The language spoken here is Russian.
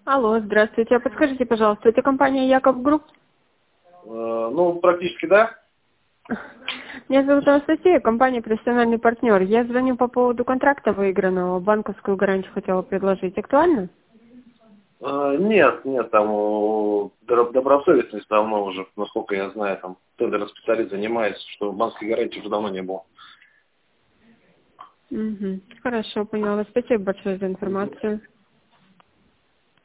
Алло, здравствуйте. А подскажите, пожалуйста, это компания Яков Групп? Ну, практически да. Меня зовут Анастасия, компания «Профессиональный партнер». Я звоню по поводу контракта выигранного, банковскую гарантию хотела предложить. Актуально? Нет, там добросовестность давно уже, насколько я знаю, там тендерный специалист занимается, что банковской гарантии уже давно не было. Угу. Хорошо, поняла. Спасибо большое за информацию.